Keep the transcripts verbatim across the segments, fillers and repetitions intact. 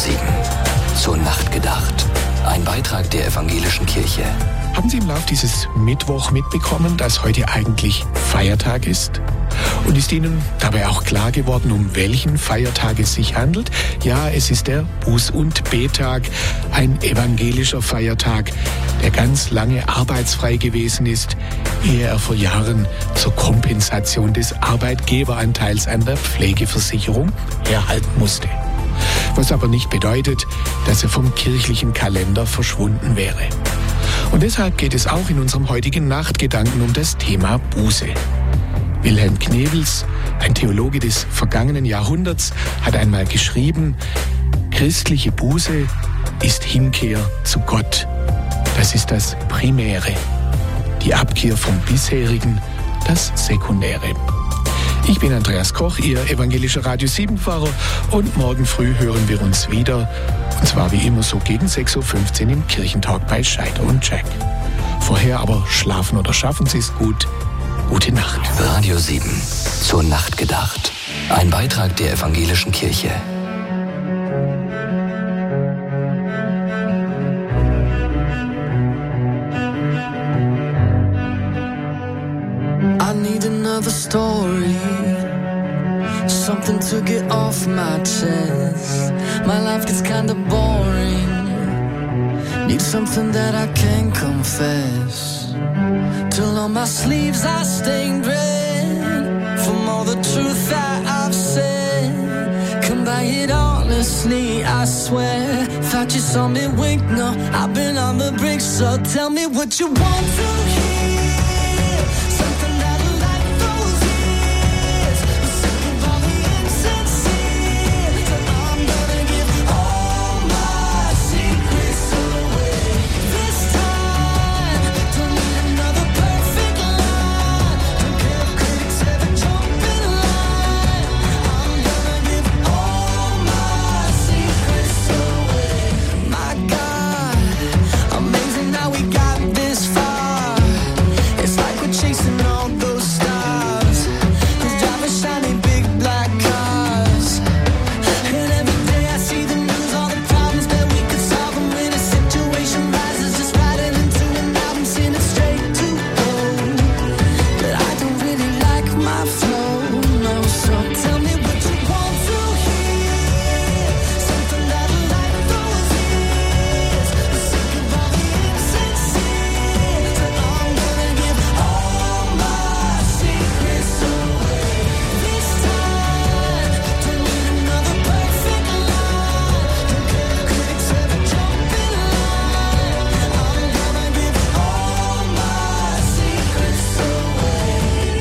sieben. Zur Nacht gedacht. Ein Beitrag der Evangelischen Kirche. Haben Sie im Lauf dieses Mittwoch mitbekommen, dass heute eigentlich Feiertag ist? Und ist Ihnen dabei auch klar geworden, um welchen Feiertag es sich handelt? Ja, es ist der Buß- und Bettag, ein evangelischer Feiertag, der ganz lange arbeitsfrei gewesen ist, ehe er vor Jahren zur Kompensation des Arbeitgeberanteils an der Pflegeversicherung herhalten musste. Was aber nicht bedeutet, dass er vom kirchlichen Kalender verschwunden wäre. Und deshalb geht es auch in unserem heutigen Nachtgedanken um das Thema Buße. Wilhelm Knebels, ein Theologe des vergangenen Jahrhunderts, hat einmal geschrieben, christliche Buße ist Hinkehr zu Gott. Das ist das Primäre. Die Abkehr vom Bisherigen, das Sekundäre. Ich bin Andreas Koch, Ihr evangelischer Radio sieben Pfarrer, und morgen früh hören wir uns wieder, und zwar wie immer so gegen sechs Uhr fünfzehn im Kirchentalk bei Scheider und Jack. Vorher aber schlafen oder schaffen Sie es gut. Gute Nacht. Radio sieben. Zur Nacht gedacht. Ein Beitrag der Evangelischen Kirche. I need another story, something to get off my chest. My life gets kinda boring. Need something that I can confess. Till on my sleeves I stained red from all the truth that I've said. Come by it honestly, I swear. Thought you saw me wink, no, I've been on the brink. So tell me what you want to hear. Something that'll light those years. Sick of all the insincere. So I'm gonna give all my secrets away. This time, don't need another perfect line. Don't care if critics ever jump in line. I'm gonna give all my secrets away. My God, amazing how we got this far. It's like we're chasing all those stars. Who's driving shiny big black cars? And every day I see the news, all the problems that we could solve. And when a situation rises, just riding into an album, singing it straight to home. But I don't really like my flow, no. So tell me what you want to hear. Something that'll light those years. Sick of all the insincere. So I'm gonna give all my secrets away. This time, don't need another perfect line. Don't care if critics ever jump in line. I'm gonna give all my secrets away.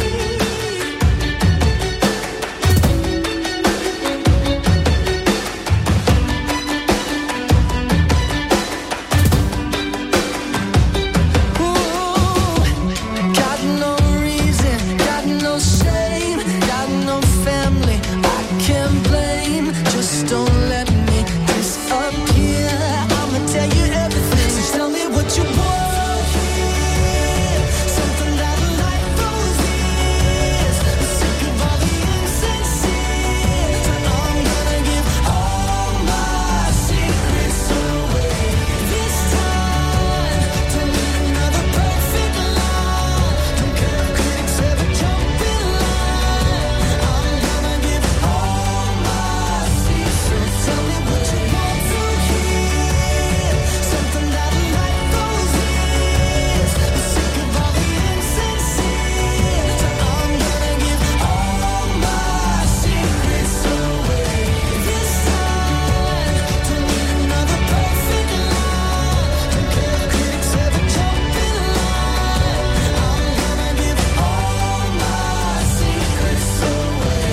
Ooh, got no reason, got no shame, got no family I can blame. Just don't let me disappear. I'ma tell you everything. So tell me what you want to hear. Something that'll light those years. Sick of all the insincere. So I'm gonna give all my secrets away. This time, don't need another perfect line. Don't care if critics ever jump in line. I'm gonna give all my secrets. Tell me what you want to hear. Something that'll light those years. Sick of all the insincere. So I'm gonna give all my secrets away. This time, don't need another perfect line. Don't care if critics ever jump in line. I'm gonna give all my secrets away.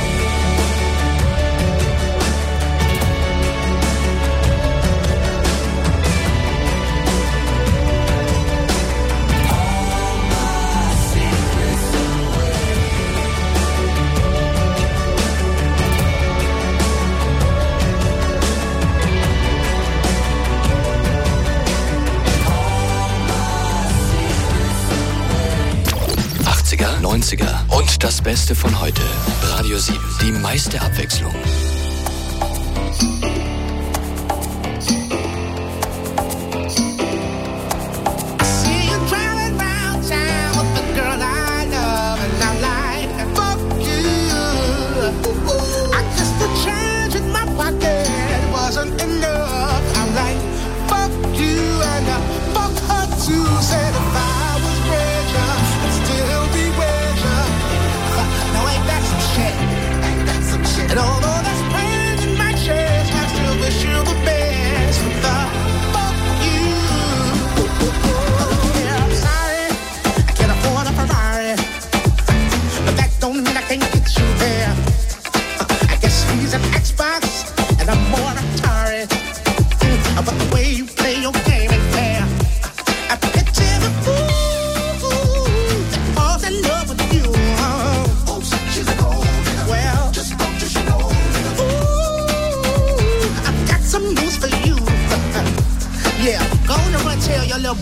achtziger, neunziger und das Beste von heute. Radio sieben. Die meiste Abwechslung.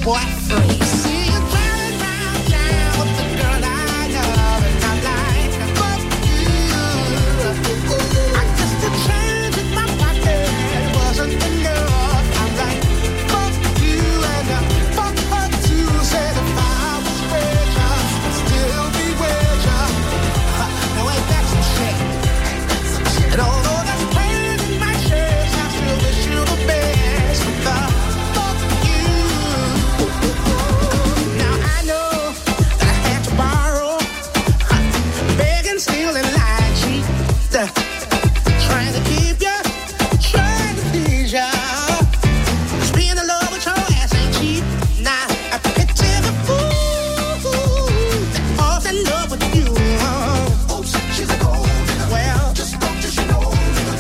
boy free. See you driving round town with the girl I love, and I'm like, fuck you. I guess the change in my pocket wasn't enough. I'm like, fuck you, and uh, fuck her too. Said if I was richer, I'd still be with ya. Uh, now ain't that some shit? And although that's pain in my chest, I still wish you the best. But the fuck you. Now I know that I had to borrow, huh, beg and steal and lie, cheat, uh, trying to keep ya, trying to please ya. 'Cause being in love with your ass ain't cheap. Nah, I picture the fool that falls in love with you. Oh, she's a gold digger. Well, just don't just you know.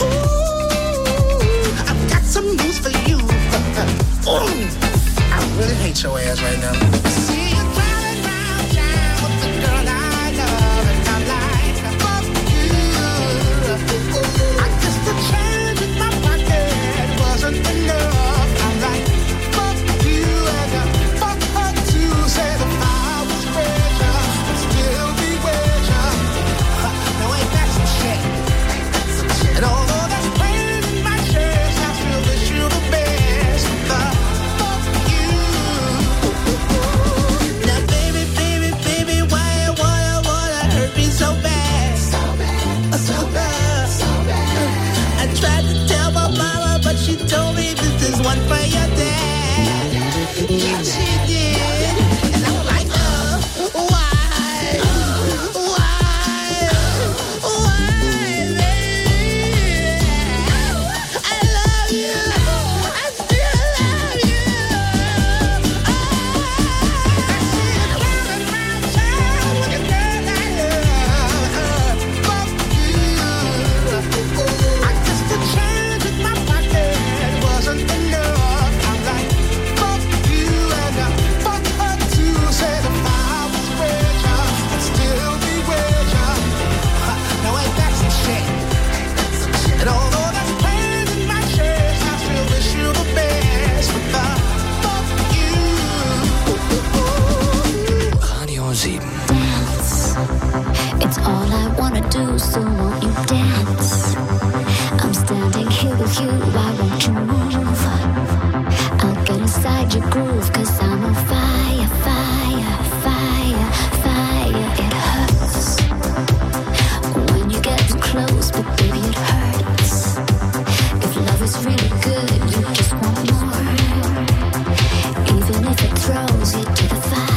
Ooh, I've got some news for you. Ooh, I really hate your ass right now. See you driving round town with the girl I love, and I'm like, fuck you. I guess the change in my pocket wasn't enough. I'm like, fuck you, and uh, fuck her too. Said if I was richer, I'd still be with ya. Uh, now ain't that some shit? And although that's pain in my chest, I still wish you the best. The fuck you. Now baby, baby, baby, why, why, why hurt me so bad? So bad, so bad, so bad. I tried to tell my mama, but she told me this is one for your dad. Yeah, she did. And I'm like, uh, why? Why? Why, baby? I love you. I still love you. I see you driving round town with a girl I love. Fuck you. I guess the change in my pocket wasn't enough. I'm like, fuck you, and uh, fuck her too. Said if I was richer, I'd still be with ya. Uh, now ain't that some shit? And although that's pain in my chest, I still wish you the best. But the fuck you. Radio sieben. Dance. It's all I wanna do, so won't you dance? I'm standing here with you, why won't you move? I'll get inside your groove, 'cause I'm on fire, fire, fire, fire. It hurts when you get too close, but baby it hurts. If love is really good, you just want more. Even if it throws you to the fire.